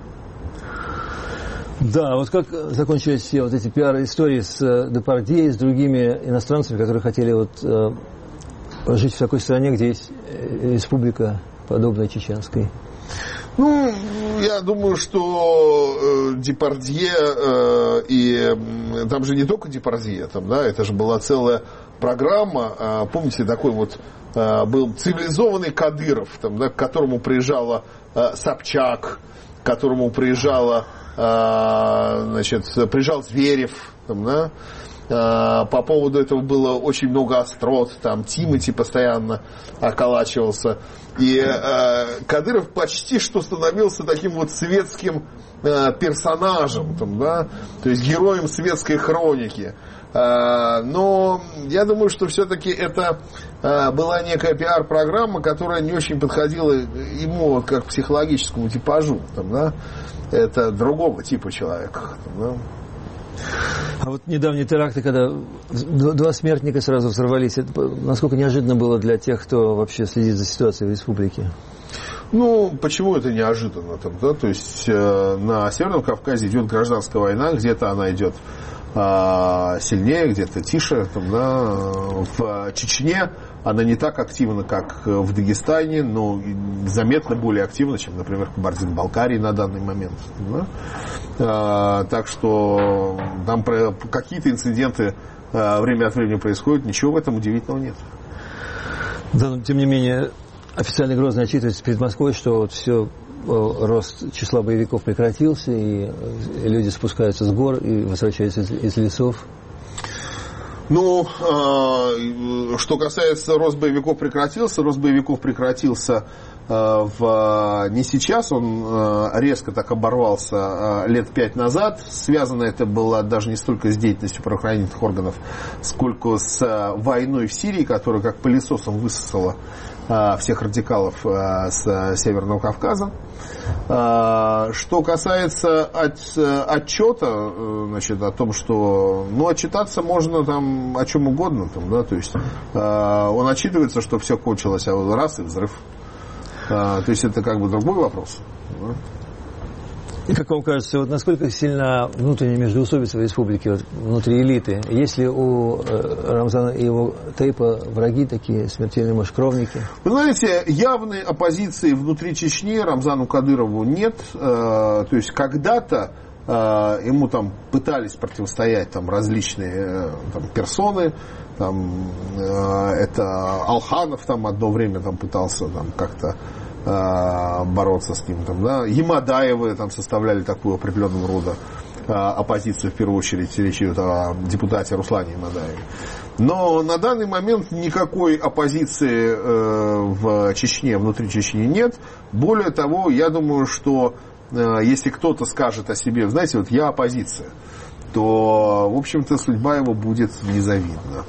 Да, вот как закончились все вот эти пиар-истории с Депардье и с другими иностранцами, которые хотели вот э, жить в такой стране, где есть республика, подобная чеченской? Ну, я думаю, что э, Депардье э, и э, там же не только Депардье, там, да, это же была целая программа, э, помните, такой вот э, был цивилизованный Кадыров, там, да, к которому приезжала э, Собчак, к которому приезжала значит, приезжал Зверев, там, да, по поводу этого было очень много острот, там Тимати постоянно околачивался, и э, Кадыров почти что становился таким вот светским э, персонажем, там, да, то есть героем светской хроники. Э, но я думаю, что все-таки это э, была некая пиар-программа, которая не очень подходила ему вот, как психологическому типажу, там, да. Это другого типа человека. Да? А вот недавние теракты, когда два смертника сразу взорвались, это насколько неожиданно было для тех, кто вообще следит за ситуацией в республике? Ну, почему это неожиданно? Там, да? То есть э, на Северном Кавказе идет гражданская война, где-то она идет э, сильнее, где-то тише. Там, да? В Чечне она не так активна, как в Дагестане, но заметно более активна, чем, например, в Кабардино-Балкарии на данный момент. Да? А, так что там какие-то инциденты а, время от времени происходят, ничего в этом удивительного нет. Да, но тем не менее, официально Грозный отчитывается перед Москвой, что вот все, рост числа боевиков прекратился, и люди спускаются с гор и возвращаются из, из лесов. Ну, э, что касается рост боевиков прекратился, рост боевиков прекратился э, в, не сейчас, он э, резко так оборвался э, лет пять назад. Связано это было даже не столько с деятельностью правоохранительных органов, сколько с э, войной в Сирии, которая как пылесосом высосала э, всех радикалов э, с э, Северного Кавказа. Что касается от, отчета, значит, о том, что, ну, отчитаться можно там о чем угодно, там, да, то есть он отчитывается, что все кончилось, а вот раз и взрыв. То есть это как бы другой вопрос. Да? И как вам кажется, вот насколько сильна внутренняя междоусобица в республике, вот, внутри элиты? Есть ли у э, Рамзана и его Тейпа враги такие, смертельные, может, кровники? Вы знаете, явной оппозиции внутри Чечни Рамзану Кадырову нет. Э, то есть когда-то э, ему там пытались противостоять там, различные э, там, персоны. Там, э, это Алханов там одно время там, пытался там, как-то бороться с ним. Там, да. Ямадаевы там составляли такую определенного рода оппозицию, в первую очередь речь идет о депутате Руслане Ямадаеве. Но на данный момент никакой оппозиции в Чечне, внутри Чечни нет. Более того, я думаю, что если кто-то скажет о себе, знаете, вот я оппозиция, то, в общем-то, судьба его будет незавидна.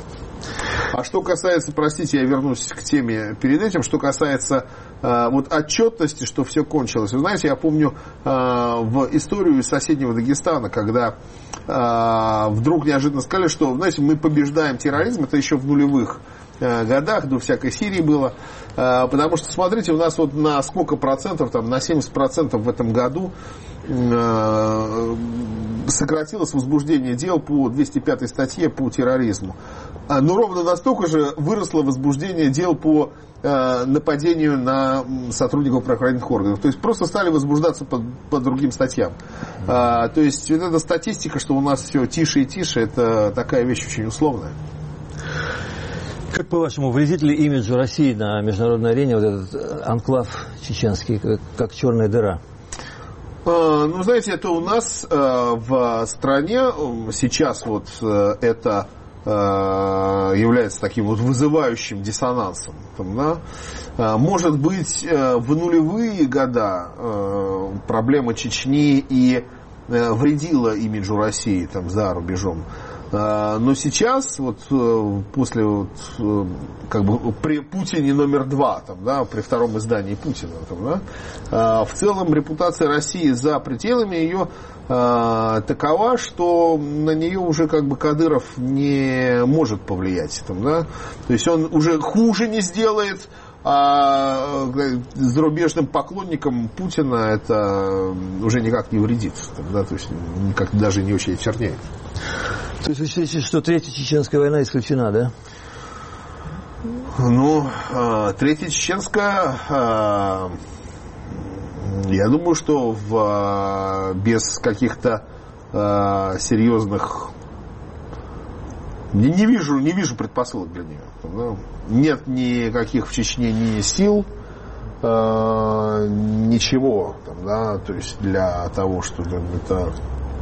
А что касается, простите, я вернусь к теме перед этим, что касается э, вот отчетности, что все кончилось. Вы знаете, я помню э, в историю из соседнего Дагестана, когда э, вдруг неожиданно сказали, что, знаете, мы побеждаем терроризм, это еще в нулевых э, годах, до всякой Сирии было, э, потому что, смотрите, у нас вот на сколько процентов, там, на семьдесят процентов в этом году э, сократилось возбуждение дел по двести пятой статье по терроризму. Но ровно настолько же выросло возбуждение дел по э, нападению на сотрудников правоохранительных органов. То есть просто стали возбуждаться по, по другим статьям. Mm-hmm. А, то есть вот эта статистика, что у нас все тише и тише, это такая вещь очень условная. Как, по-вашему, вредит ли имиджу России на международной арене вот этот анклав чеченский, как, как черная дыра? А, ну, знаете, это у нас а, в стране сейчас вот а, это а, является таким вот вызывающим диссонансом. Там, да? а, может быть, а, в нулевые года а, проблема Чечни и а, вредила имиджу России там, за рубежом. Но сейчас, вот после вот, как бы при Путине номер два, там, да, при втором издании Путина, там, да, в целом репутация России за пределами ее такова, что на нее уже как бы Кадыров не может повлиять. Там, да? То есть он уже хуже не сделает, а зарубежным поклонникам Путина это уже никак не вредит. Там, да? То есть никак даже не очень чернеет. То есть вы считаете, что Третья Чеченская война исключена, да? Ну, Третья Чеченская, я думаю, что в, без каких-то серьезных... Не, не, вижу, не вижу предпосылок для нее. Нет никаких в Чечне ни сил, ничего, там, да, то есть для того, что это...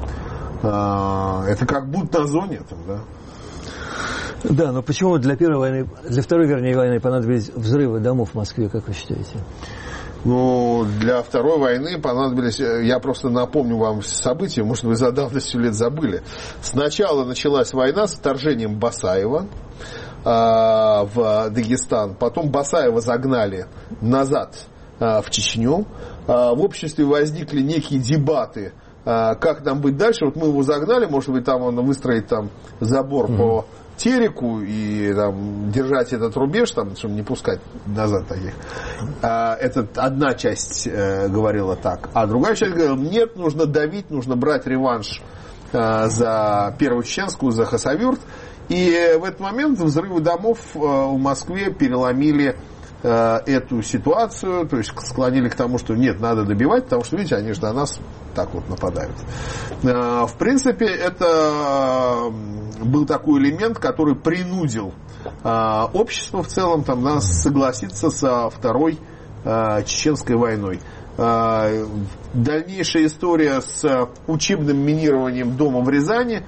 Это как будто на зоне там, да? Да, но почему для первой войны, для второй, вернее, войны понадобились взрывы домов в Москве, как вы считаете? Ну, для второй войны понадобились, я просто напомню вам события, может, вы за давностью лет забыли. Сначала началась война с вторжением Басаева э, в Дагестан, потом Басаева загнали назад э, в Чечню. Э, в обществе возникли некие дебаты, как нам быть дальше. Вот мы его загнали, может быть, там он выстроит там забор mm-hmm. по Тереку и там, держать этот рубеж, там, чтобы не пускать назад таких. Это одна часть говорила так. А другая часть говорила, нет, нужно давить, нужно брать реванш за Первую Чеченскую, за Хасавюрт. И в этот момент взрывы домов в Москве переломили эту ситуацию, то есть склонили к тому, что нет, надо добивать, потому что, видите, они же на нас так вот нападают. В принципе, это был такой элемент, который принудил общество в целом там, нас согласиться со Второй Чеченской войной. Дальнейшая история с учебным минированием дома в Рязани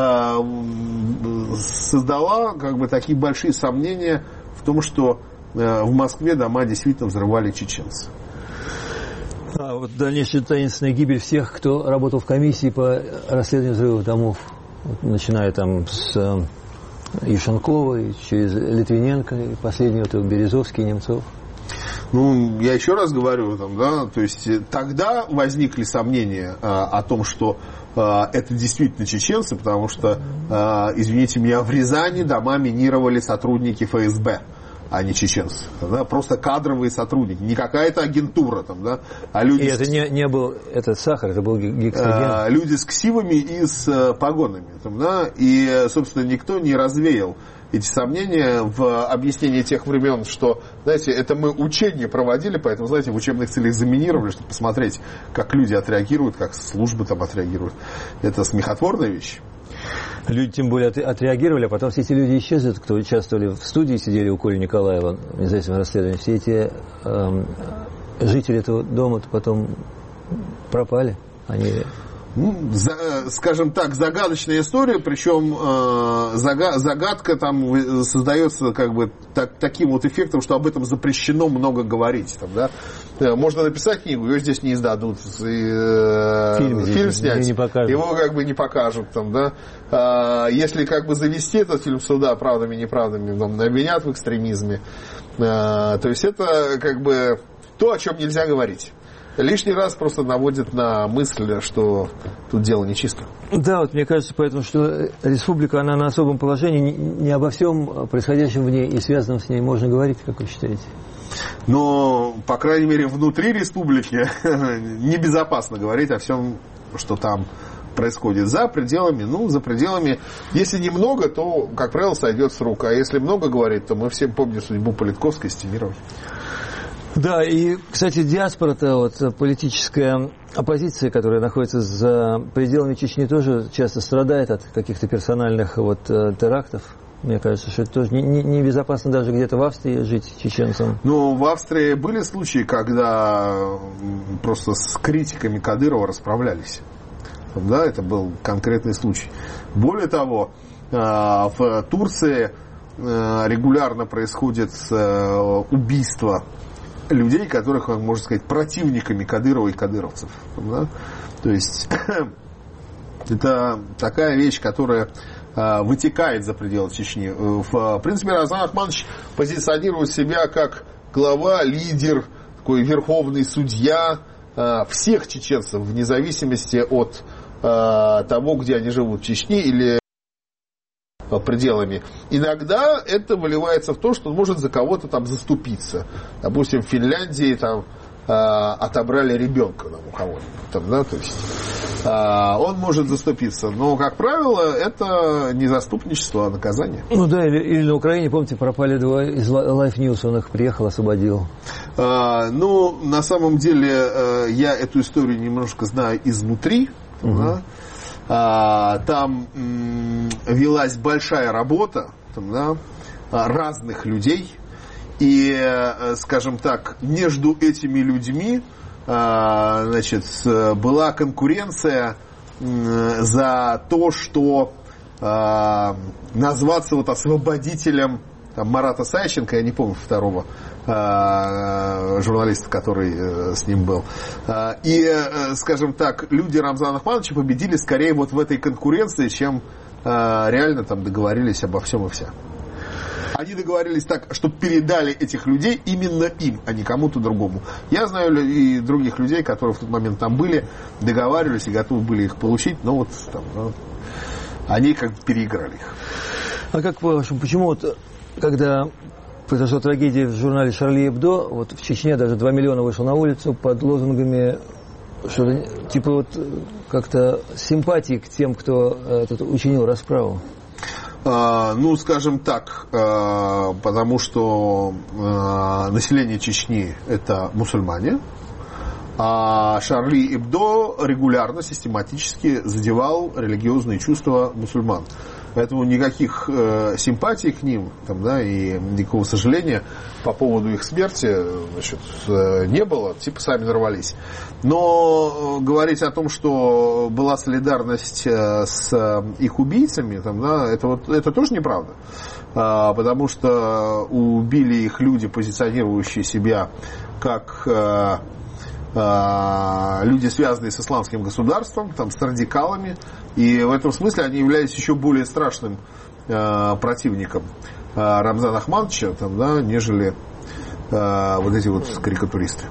создала как бы такие большие сомнения в том, что в Москве дома действительно взрывали чеченцы. А вот дальнейшая таинственная гибель всех, кто работал в комиссии по расследованию взрывов домов, вот, начиная там с Юшенковой, через Литвиненко, и последний вот Березовский, Немцов. Ну, я еще раз говорю, там, да, то есть тогда возникли сомнения а, о том, что а, это действительно чеченцы, потому что, а, извините меня, в Рязани дома минировали сотрудники эф эс бэ. А не чеченцы. Да? Просто кадровые сотрудники. Не какая-то агентура. Там, да? А люди и с... это не, не был этот сахар, это был гексоген. А, люди с ксивами и с а, погонами. Там, да? И, собственно, никто не развеял эти сомнения в объяснении тех времен, что, знаете, это мы учения проводили, поэтому, знаете, в учебных целях заминировали, чтобы посмотреть, как люди отреагируют, как службы там отреагируют. Это смехотворная вещь. Люди тем более отреагировали, а потом все эти люди исчезнут, кто участвовали в студии, сидели у Коли Николаева в независимом расследовании. Все эти э, жители этого дома потом пропали. Они... Ну, за, скажем так, загадочная история, причем э, зага, загадка там создается как бы так, таким вот эффектом, что об этом запрещено много говорить. Там, да? Можно написать книгу, ее здесь не издадут, и, э, фильм, фильм снять, не его как бы не покажут. Там, да? а, если как бы завести этот фильм сюда правдами и неправдами, там, обвинят в экстремизме. А, то есть это как бы то, о чем нельзя говорить. Лишний раз просто наводит на мысль, что тут дело нечисто. Да, вот мне кажется, поэтому, что республика, она на особом положении, не, не обо всем происходящем в ней и связанном с ней можно говорить, как вы считаете? Но, по крайней мере, внутри республики небезопасно говорить о всем, что там происходит за пределами, ну, за пределами, если немного, то, как правило, сойдет с рук, а если много говорит, то мы все помним судьбу Политковской и Стемировой. Да, и, кстати, диаспора-то, вот, политическая оппозиция, которая находится за пределами Чечни, тоже часто страдает от каких-то персональных вот, терактов. Мне кажется, что это тоже небезопасно даже где-то в Австрии жить чеченцам. Ну, в Австрии были случаи, когда просто с критиками Кадырова расправлялись. Да, это был конкретный случай. Более того, в Турции регулярно происходит убийство людей, которых, можно сказать, противниками Кадырова и кадыровцев. Да? То есть это такая вещь, которая э, вытекает за пределы Чечни. В, в принципе, Рамзан Ахматович позиционирует себя как глава, лидер, такой верховный судья э, всех чеченцев, вне зависимости от э, того, где они живут, в Чечне или пределами. Иногда это выливается в то, что он может за кого-то там заступиться. Допустим, в Финляндии там э, отобрали ребенка там, у кого-нибудь. Там, да, то есть, э, он может заступиться. Но, как правило, это не заступничество, а наказание. Ну да, или, или на Украине, помните, пропали два из Life News, он их приехал, освободил. Э, ну, на самом деле, э, я эту историю немножко знаю изнутри. Угу. Да? Там велась большая работа там, да, разных людей, и, скажем так, между этими людьми, значит, была конкуренция за то, что назваться вот освободителем там, Марата Сайченко, я не помню второго журналиста, который с ним был. И, скажем так, люди Рамзана Ахматовича победили скорее вот в этой конкуренции, чем реально там договорились обо всем и вся. Они договорились так, чтобы передали этих людей именно им, а не кому-то другому. Я знаю и других людей, которые в тот момент там были, договаривались и готовы были их получить, но вот там, ну, они как-то переиграли их. А как по-вашему, почему вот, когда произошла трагедия в журнале «Шарли Эбдо», вот в Чечне даже два миллиона вышло на улицу под лозунгами, что типа вот как-то симпатии к тем, кто этот, учинил расправу? А, ну, скажем так, а, потому что а, население Чечни – это мусульмане, а «Шарли Эбдо» регулярно, систематически задевал религиозные чувства мусульман. Поэтому никаких э, симпатий к ним там, да, и никакого сожаления по поводу их смерти значит, э, не было, типа сами нарвались. Но э, говорить о том, что была солидарность э, с э, их убийцами, там, да, это, вот, это тоже неправда. Э, потому что убили их люди, позиционирующие себя как э, э, люди, связанные с исламским государством, там, с радикалами. И в этом смысле они являлись еще более страшным э, противником э, Рамзана Ахматовича, там, да, нежели э, вот эти вот карикатуристы.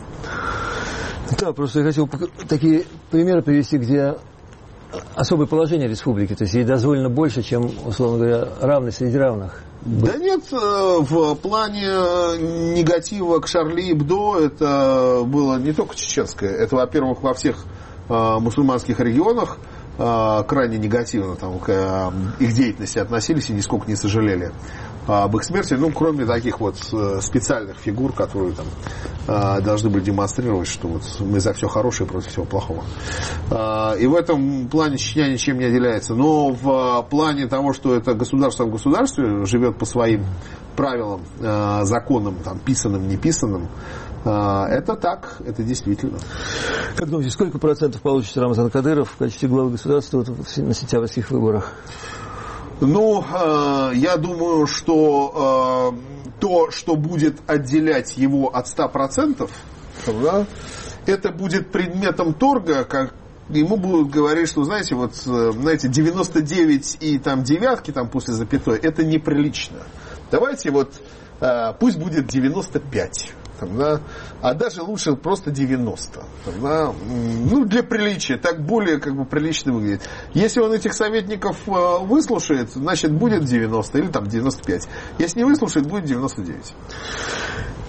Да, просто я хотел такие примеры привести, где особое положение республики, то есть ей дозволено больше, чем, условно говоря, равны среди равных. Да нет, в плане негатива к Шарли Эбдо это было не только чеченское, это, во-первых, во всех э, мусульманских регионах крайне негативно там, к их деятельности относились и нисколько не сожалели об их смерти, ну, кроме таких вот специальных фигур, которые там должны были демонстрировать, что вот мы за все хорошее против всего плохого. И в этом плане Чечня ничем не отделяется. Но в плане того, что это государство в государстве живет по своим правилам, законам, там, писанным, неписанным, это так, это действительно. Как думаете, сколько процентов получит Рамзан Кадыров в качестве главы государства вот на сентябрьских выборах? Ну, э, я думаю, что э, то, что будет отделять его от ста процентов, да, это будет предметом торга, как ему будут говорить, что, знаете, вот, знаете, девяносто девять и там девятки там после запятой, это неприлично. Давайте вот, э, пусть будет девяносто пять. Там, да, а даже лучше просто девяносто. Там, да, ну, для приличия, так более как бы прилично выглядит. Если он этих советников э, выслушает, значит будет девяносто или там девяносто пять. Если не выслушает, будет девяносто девять.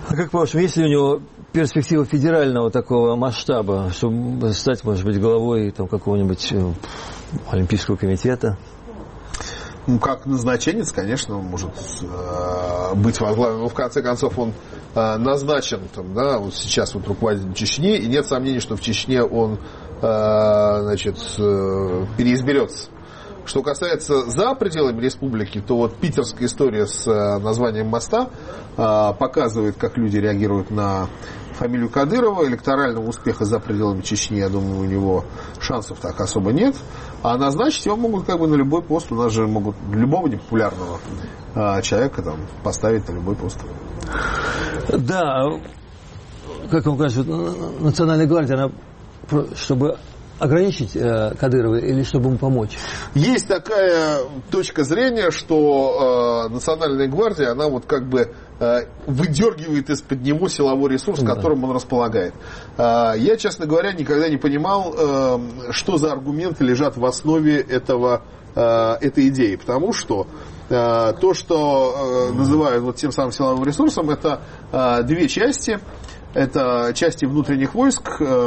А как по-вашему, есть ли у него перспектива федерального такого масштаба, чтобы стать, может быть, главой там, какого-нибудь Олимпийского комитета? Ну, как назначенец, конечно, он может э, быть возглавлен. Но, в конце концов, он э, назначен, там, да, вот сейчас вот руководителем Чечни, и нет сомнений, что в Чечне он э, значит, э, переизберется. Что касается за пределами республики, то вот питерская история с э, названием моста э, показывает, как люди реагируют на фамилию Кадырова. Электорального успеха за пределами Чечни, я думаю, у него шансов так особо нет. А назначить его могут как бы на любой пост. У нас же могут любого непопулярного э, человека там, поставить на любой пост. Да, как вам кажется, Национальная гвардия, она, чтобы ограничить э, Кадырова или чтобы ему помочь? Есть такая точка зрения, что э, Национальная гвардия, она вот как бы э, выдергивает из-под него силовой ресурс, да. которым он располагает. Э, я, честно говоря, никогда не понимал, э, что за аргументы лежат в основе этого, э, этой идеи. Потому что э, то, что э, называют вот тем самым силовым ресурсом, это э, две части. Это части внутренних войск,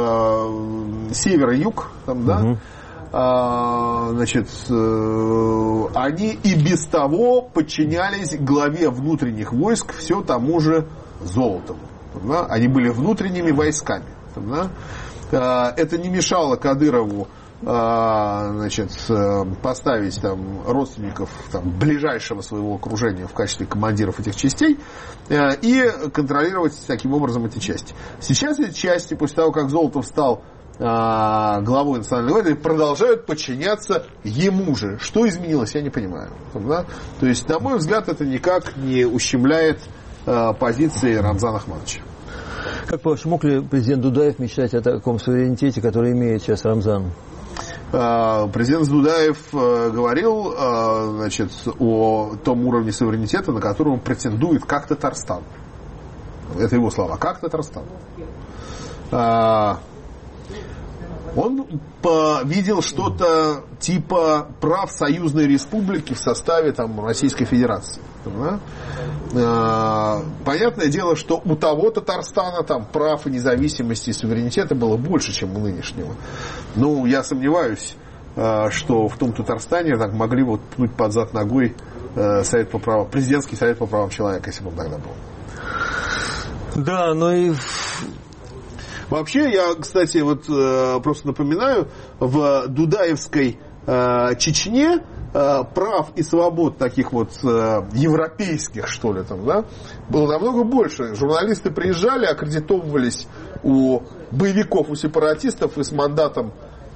э, север и юг, там, да, угу. а, значит, э, они и без того подчинялись главе внутренних войск все тому же Золотову. Там, да? Они были внутренними войсками. Там, да? а, это не мешало Кадырову значит, поставить там, родственников там, ближайшего своего окружения в качестве командиров этих частей и контролировать таким образом эти части. Сейчас эти части, после того, как Золотов стал главой Национальной гвардии, продолжают подчиняться ему же. Что изменилось, я не понимаю. Да? То есть, на мой взгляд, это никак не ущемляет позиции Рамзана Ахматовича. Как по-вашему, мог ли президент Дудаев мечтать о таком суверенитете, который имеет сейчас Рамзан? Президент Дудаев говорил, значит, о том уровне суверенитета, на который он претендует, как Татарстан. Это его слова, как Татарстан. Он видел что-то типа прав союзной республики в составе там, Российской Федерации. Да? Понятное дело, что у того Татарстана там прав и независимости и суверенитета было больше, чем у нынешнего. Ну, я сомневаюсь, что в том Татарстане так могли вот пнуть под зад ногой совет по правам, президентский совет по правам человека, если бы он тогда был. Да, но и... Вообще, я, кстати, вот просто напоминаю, в дудаевской Чечне прав и свобод таких вот европейских, что ли, там, да, было намного больше. Журналисты приезжали, аккредитовывались у боевиков, у сепаратистов и с мандатом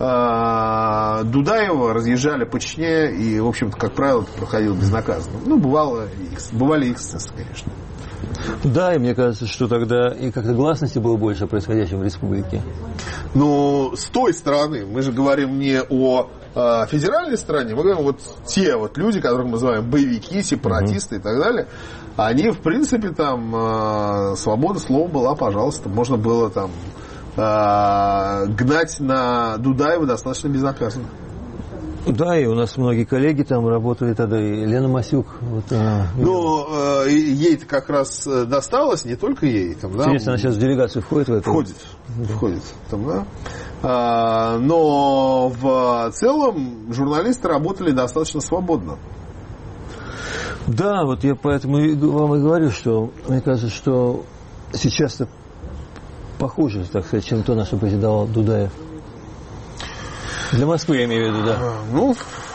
Дудаева разъезжали по Чечне, и, в общем-то, как правило, это проходило безнаказанно. Ну, бывало, бывали эксцессы, конечно. Да, и мне кажется, что тогда и как-то гласности было больше о происходящем в республике. Но с той стороны, мы же говорим не о э, федеральной стороне, мы говорим вот те вот люди, которых мы называем боевики, сепаратисты mm-hmm. и так далее, они, в принципе, там, э, свобода слова была, пожалуйста, можно было там э, гнать на Дудаева достаточно безнаказанно. Да, и у нас многие коллеги там работали тогда, и Лена Масюк. Вот, она... Ну, э, ей-то как раз досталось, не только ей. Там, да? Интересно, она сейчас в делегацию входит в это? Входит, да. входит. Там, да? а, но в целом журналисты работали достаточно свободно. Да, вот я поэтому вам и говорю, что мне кажется, что сейчас-то похуже, так сказать, чем то, на что претендовал Дудаев. Для Москвы, я имею в виду, да. Ну,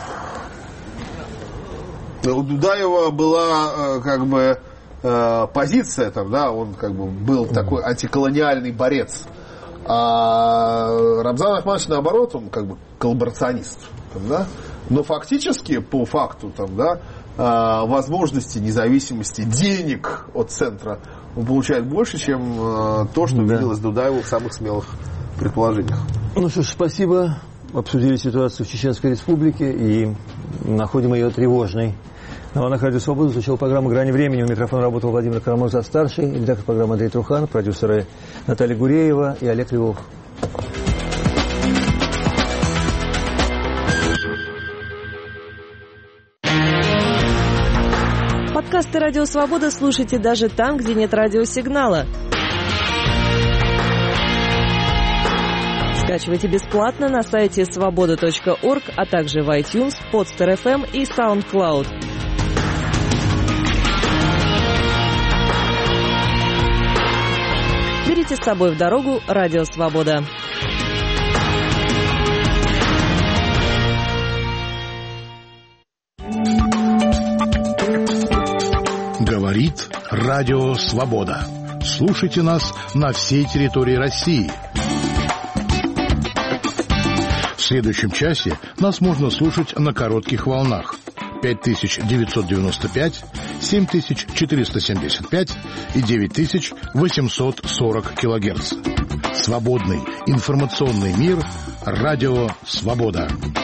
у Дудаева была как бы позиция там, да, он как бы был mm-hmm. такой антиколониальный борец. А Рамзан Ахматович, наоборот, он как бы коллаборационист. Там, да? Но фактически, по факту, там, да, возможности, независимости, денег от центра он получает больше, чем то, что да. виделось Дудаеву в самых смелых предположениях. Ну что ж, спасибо. Обсудили ситуацию в Чеченской Республике и находим ее тревожной. На волнах Радио Свобода звучала программа «Грани времени». У микрофона работал Владимир Карамурза-старший, редактор программы Андрей Трухан, продюсеры Наталья Гуреева и Олег Львов. Подкасты «Радио Свобода» слушайте даже там, где нет радиосигнала. Скачивайте бесплатно на сайте свобода точка орг, а также в iTunes, Podster эф эм и SoundCloud. Берите с собой в дорогу «Радио Свобода». Говорит Радио Свобода. Слушайте нас на всей территории России. В следующем часе нас можно слушать на коротких волнах пять тысяч девятьсот девяносто пять, семь тысяч четыреста семьдесят пять и девять тысяч восемьсот сорок килогерц. Свободный информационный мир. Радио Свобода.